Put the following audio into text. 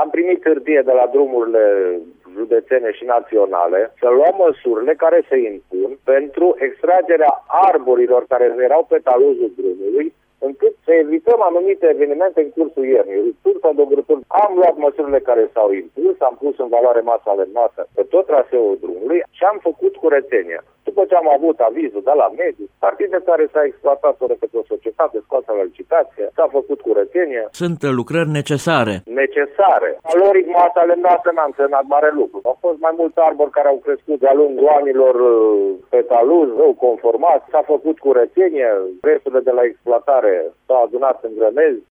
am primit hârtie de la drumurile județene și naționale să luăm măsurile care se impun pentru extragerea arborilor care erau pe taluzul drumului, încât să evităm anumite evenimente în cursul iernii. Rupturi sau dogrături. Am luat măsurile care s-au impus, am pus în valoare masa alemnată pe tot traseul drumului și am făcut curățenia. După ce am avut avizul de la mediu, partide care s-a exploatat-o de către o societate scoasă la licitație, s-a făcut curățenie. Sunt lucrări necesare. Necesare. Valoric masa alemnată n-a însemnat mare lucru. Au fost mai mulți arbori care au crescut de-a lungul anilor pe taluz, rău conformat, s-a făcut curățenie, resturile de la exploatare s-au adunat în grămezi,